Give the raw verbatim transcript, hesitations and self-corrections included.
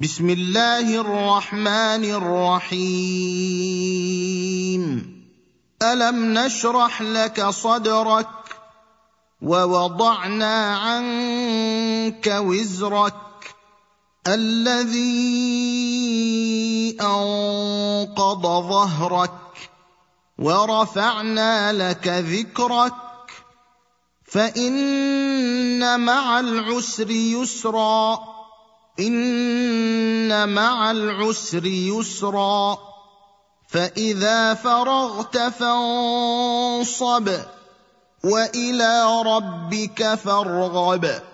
بسم الله الرحمن الرحيم ألم نشرح لك صدرك ووضعنا عنك وزرك الذي أنقض ظهرك ورفعنا لك ذكرك فإن مع العسر يسرا إن مع العسر يسرا فإذا فرغت فانصب وإلى ربك فارغب